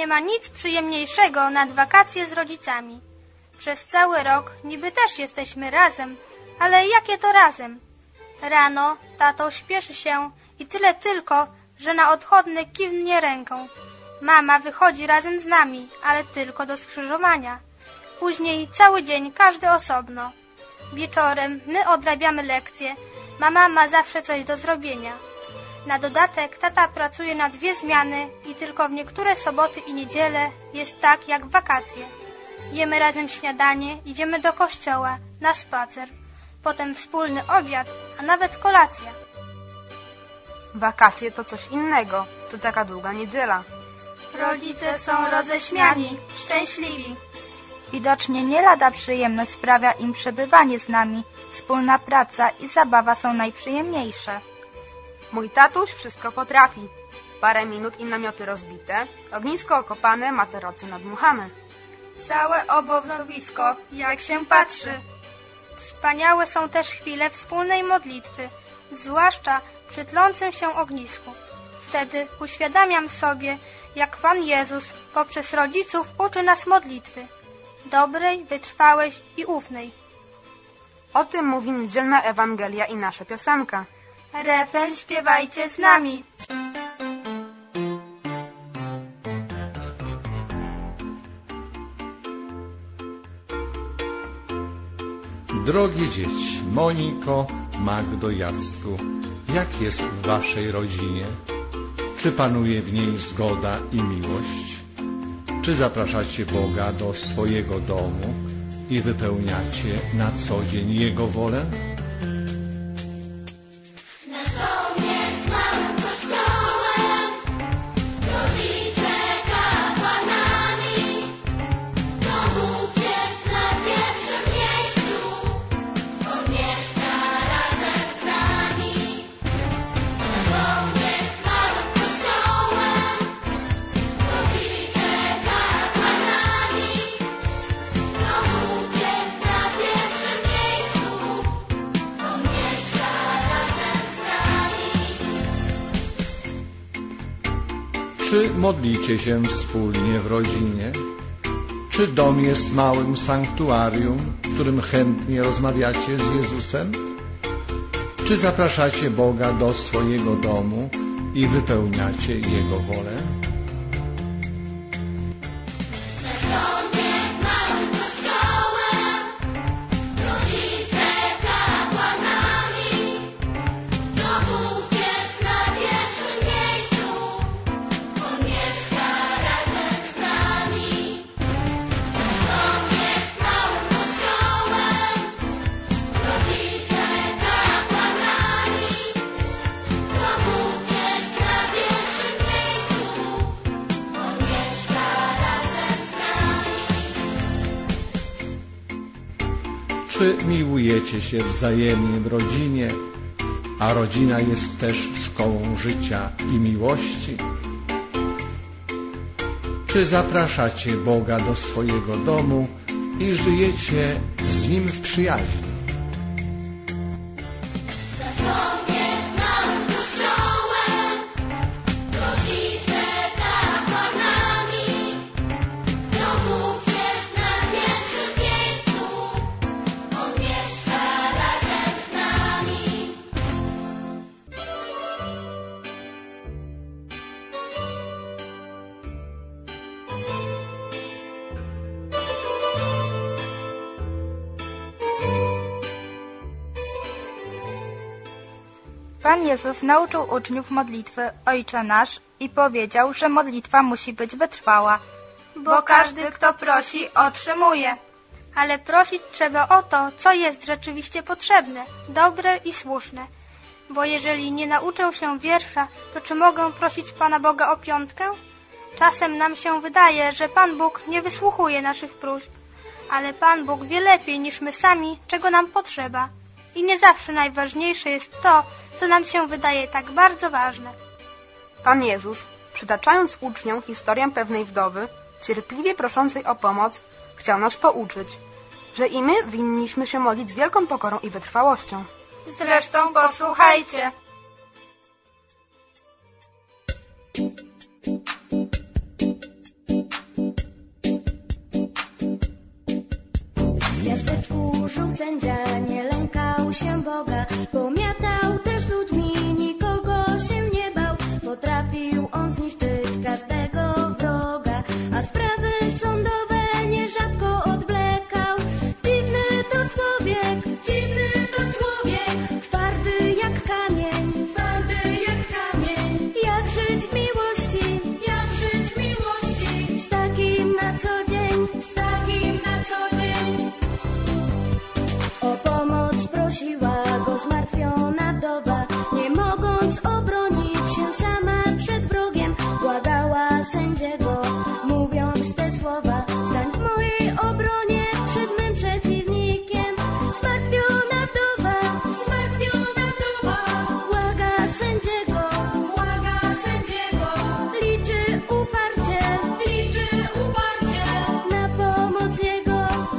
Nie ma nic przyjemniejszego nad wakacje z rodzicami. Przez cały rok niby też jesteśmy razem, ale jakie to razem? Rano tato śpieszy się i tyle tylko, że na odchodny kiwnie ręką. Mama wychodzi razem z nami, ale tylko do skrzyżowania. Później cały dzień każdy osobno. Wieczorem my odrabiamy lekcje, mama ma zawsze coś do zrobienia. Na dodatek tata pracuje na 2 zmiany i tylko w niektóre soboty i niedziele jest tak jak w wakacje. Jemy razem śniadanie, idziemy do kościoła, na spacer, potem wspólny obiad, a nawet kolacja. Wakacje to coś innego, to taka długa niedziela. Rodzice są roześmiani, szczęśliwi. Widocznie nie lada przyjemność sprawia im przebywanie z nami. Wspólna praca i zabawa są najprzyjemniejsze. Mój tatuś wszystko potrafi. Parę minut i namioty rozbite, ognisko okopane, materace nadmuchane. Całe obozowisko, jak się patrzy. Wspaniałe są też chwile wspólnej modlitwy, zwłaszcza przy tlącym się ognisku. Wtedy uświadamiam sobie, jak Pan Jezus poprzez rodziców uczy nas modlitwy. Dobrej, wytrwałej i ufnej. O tym mówi niedzielna Ewangelia i nasza piosenka. Refren śpiewajcie z nami. Drogie dzieci, Moniko, Magdo, Jacku, jak jest w waszej rodzinie? Czy panuje w niej zgoda i miłość? Czy zapraszacie Boga do swojego domu i wypełniacie na co dzień Jego wolę? Czy modlicie się wspólnie w rodzinie? Czy dom jest małym sanktuarium, w którym chętnie rozmawiacie z Jezusem? Czy zapraszacie Boga do swojego domu i wypełniacie Jego wolę? Czy miłujecie się wzajemnie w rodzinie, a rodzina jest też szkołą życia i miłości? Czy zapraszacie Boga do swojego domu i żyjecie z Nim w przyjaźni? Pan Jezus nauczył uczniów modlitwy Ojcze Nasz i powiedział, że modlitwa musi być wytrwała. Bo każdy, kto prosi, otrzymuje. Ale prosić trzeba o to, co jest rzeczywiście potrzebne, dobre i słuszne. Bo jeżeli nie nauczę się wiersza, to czy mogę prosić Pana Boga o 5? Czasem nam się wydaje, że Pan Bóg nie wysłuchuje naszych próśb, ale Pan Bóg wie lepiej niż my sami, czego nam potrzeba. I nie zawsze najważniejsze jest to, co nam się wydaje tak bardzo ważne. Pan Jezus, przytaczając uczniom historię pewnej wdowy, cierpliwie proszącej o pomoc, chciał nas pouczyć, że i my winniśmy się modlić z wielką pokorą i wytrwałością. Zresztą posłuchajcie. miasteczku żył sędzia, nie lękał się Boga, pomiatał też ludźmi, nikogo się nie bał. Potrafił on zniszczyć każdego wroga, a sprawy sądowe nierzadko odwlekał. Dziwny to człowiek, twardy jak kamień, jak żyć w miłości, z takim na co dzień. O pomoc prosiła go zmartwiona wdowa, nie mogąc obronić się sama przed wrogiem. Błagała sędziego, mówiąc te słowa: stań w mojej obronie przed mym przeciwnikiem. Zmartwiona wdowa, błaga sędziego, liczy uparcie na pomoc jego.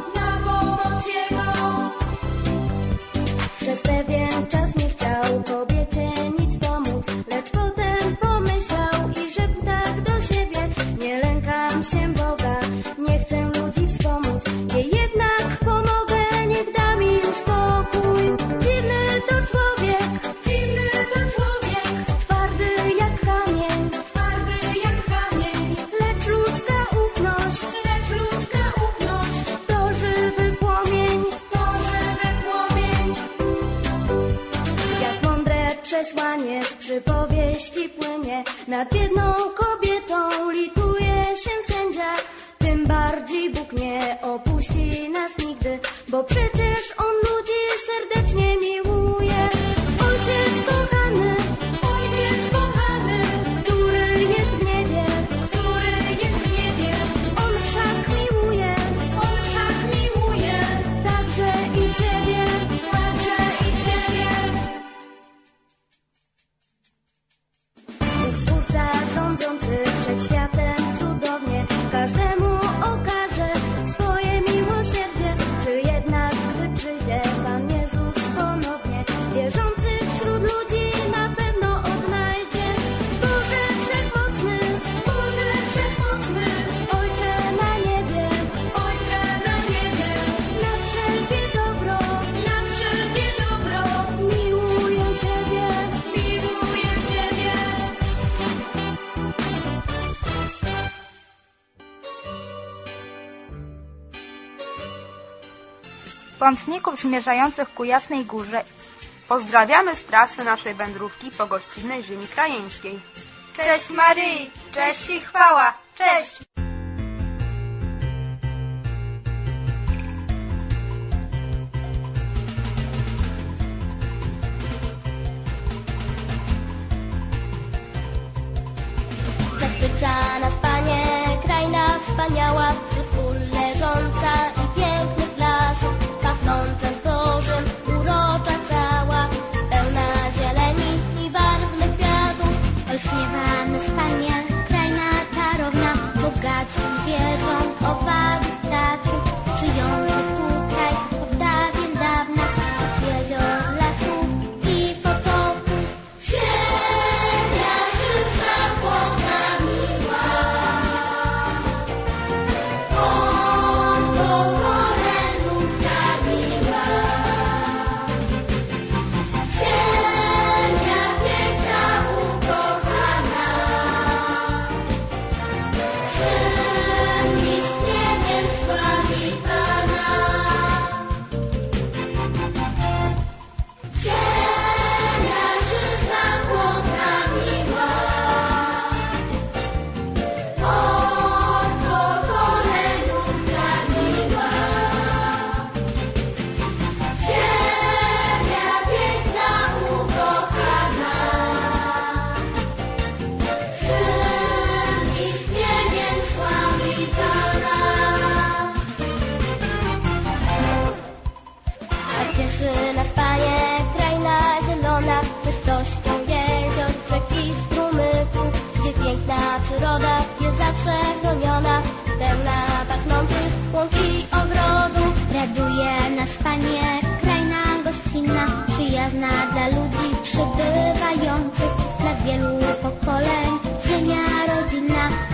Przez pewien czas nie chciał kobiecie nic pomóc, lecz potem pomyślał i rzekł tak do siebie: nie lękam się Boga, nie chcę ludzi wspomóc, jej jednak pomogę, niech da mi już spokój. Dziwny to człowiek, twardy jak kamień, lecz ludzka ufność to żywy płomień. Jak mądre przesłanie z przypowieści płynie, nad biedną kobietą lituje się sędzia. Tym bardziej Bóg nie opuści nas nigdy, bo przecież On ludzi serdecznie miłuje. Ojciec kochany, który jest w niebie, On wszak miłuje także i Ciebie. Bóg Stwórca rządzący przed światem cudownie każdemu okaże swoje miłosierdzie. Czy jednak gdy przyjdzie Pan Jezus ponownie, wierzących wśród ludzi na pewno odnajdzie. Boże Wszechmocny, Ojcze na niebie, na wszelkie dobro miłuję Ciebie. Pątników zmierzających ku Jasnej Górze. Pozdrawiamy z trasy naszej wędrówki po gościnnej ziemi krajeńskiej. Cześć Maryi, cześć i chwała, cześć! Zachwyca nas Panie, kraina wspaniała, wśród pól leżąca i pięknych lasów, pachnąca zbożem, urocza cała, pełna zieleni i barwnych kwiatów. Olśniewa nas Panie, kraina czarowna, bogactw zwierząt, owad i ptaków, żyjących tutaj od dawien dawna, od jezior, lasów i potoków. Ziemia czysta, płodna, miła, od pokoleń ludzka miła. Ziemia piękna, ukochana, swym istnieniem sławi Pana. Ziemia czysta, płodna, miła, od pokoleń ludzka miła. Ziemia piękna, ukochana, swym istnieniem sławi Pana. Tak cieszy nas Panie, kraina zielona, czystością jezior, rzek i strumyków, gdzie piękna przyroda jest zawsze chroniona, pełna pachnących łąk i ogrodów. Raduje nas Panie, kraina gościnna, przyjazna dla ludzi przybywających, dla wielu pokoleń, ziemia rodzinna.